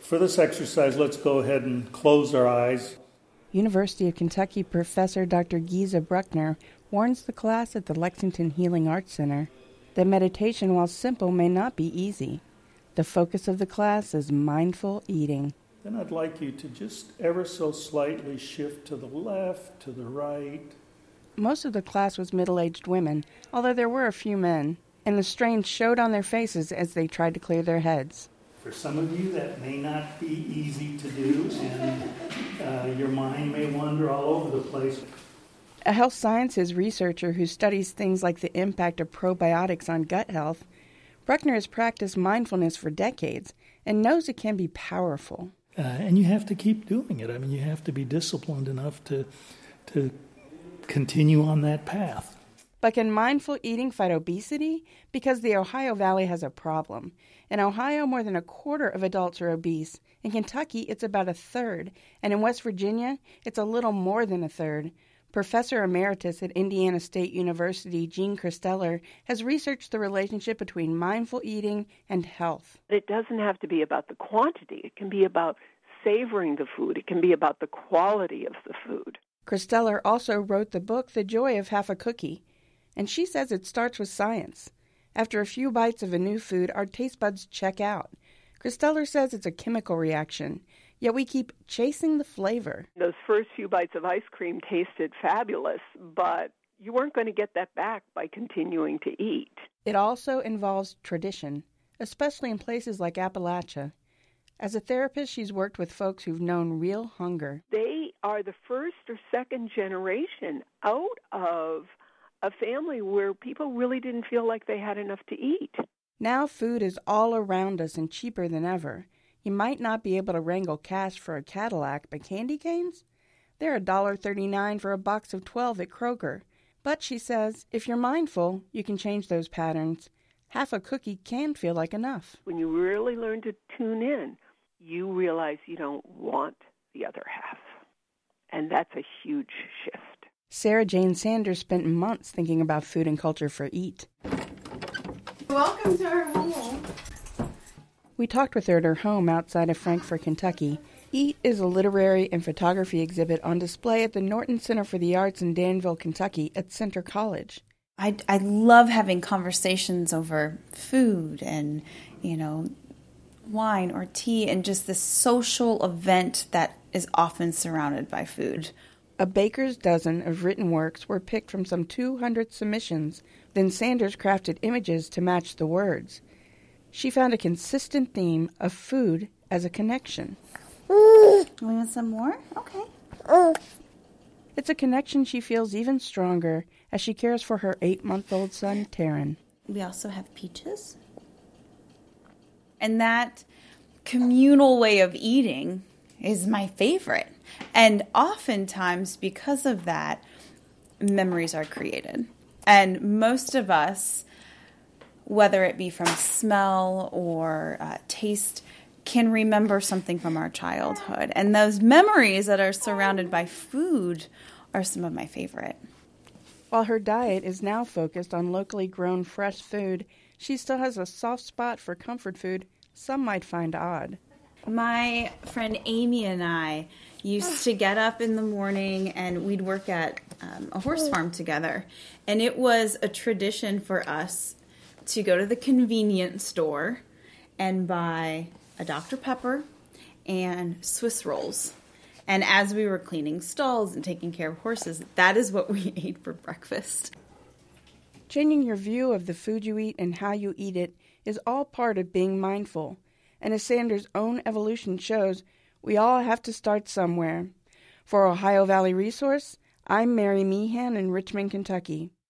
For this exercise, let's go ahead and close our eyes. University of Kentucky professor Dr. Giza Bruckner warns the class at the Lexington Healing Arts Center that meditation, while simple, may not be easy. The focus of the class is mindful eating. Then I'd like you to just ever so slightly shift to the left, to the right. Most of the class was middle-aged women, although there were a few men, and the strain showed on their faces as they tried to clear their heads. For some of you, that may not be easy to do, and your mind may wander all over the place. A health sciences researcher who studies things like the impact of probiotics on gut health, Bruckner has practiced mindfulness for decades and knows it can be powerful. And you have to keep doing it. I mean, you have to be disciplined enough to continue on that path. But can mindful eating fight obesity? Because the Ohio Valley has a problem. In Ohio, more than a quarter of adults are obese. In Kentucky, it's about a third. And in West Virginia, it's a little more than a third. Professor Emeritus at Indiana State University, Jean Christeller, has researched the relationship between mindful eating and health. It doesn't have to be about the quantity. It can be about savoring the food. It can be about the quality of the food. Christeller also wrote the book The Joy of Half a Cookie, and she says it starts with science. After a few bites of a new food, our taste buds check out. Christeller says it's a chemical reaction, yet we keep chasing the flavor. Those first few bites of ice cream tasted fabulous, but you weren't going to get that back by continuing to eat. It also involves tradition, especially in places like Appalachia. As a therapist, she's worked with folks who've known real hunger. They are the first or second generation out of a family where people really didn't feel like they had enough to eat. Now food is all around us and cheaper than ever. You might not be able to wrangle cash for a Cadillac, but candy canes? They're $1.39 for a box of 12 at Kroger. But, she says, if you're mindful, you can change those patterns. Half a cookie can feel like enough. When you really learn to tune in, you realize you don't want the other half. And that's a huge shift. Sarah Jane Sanders spent months thinking about food and culture for EAT. Welcome to our home. We talked with her at her home outside of Frankfort, Kentucky. EAT is a literary and photography exhibit on display at the Norton Center for the Arts in Danville, Kentucky at Centre College. I love having conversations over food and, wine or tea and just this social event that is often surrounded by food. A baker's dozen of written works were picked from some 200 submissions. Then Sanders crafted images to match the words. She found a consistent theme of food as a connection. We want some more? Okay. It's a connection she feels even stronger as she cares for her 8-month-old son, Taryn. We also have peaches. And that communal way of eating is my favorite. And oftentimes, because of that, memories are created. And most of us, whether it be from smell or taste, can remember something from our childhood. And those memories that are surrounded by food are some of my favorite. While her diet is now focused on locally grown fresh food, she still has a soft spot for comfort food some might find odd. My friend Amy and I used to get up in the morning and we'd work at a horse farm together. And it was a tradition for us to go to the convenience store and buy a Dr. Pepper and Swiss rolls. And as we were cleaning stalls and taking care of horses, that is what we ate for breakfast. Changing your view of the food you eat and how you eat it is all part of being mindful. And as Sanders' own evolution shows, we all have to start somewhere. For Ohio Valley Resource, I'm Mary Meehan in Richmond, Kentucky.